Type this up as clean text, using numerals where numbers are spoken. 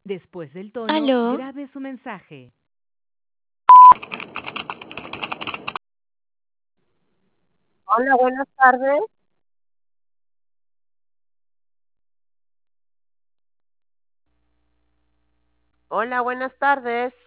Después del tono, Aló, grabe su mensaje. Hola, buenas tardes. Hola, buenas tardes.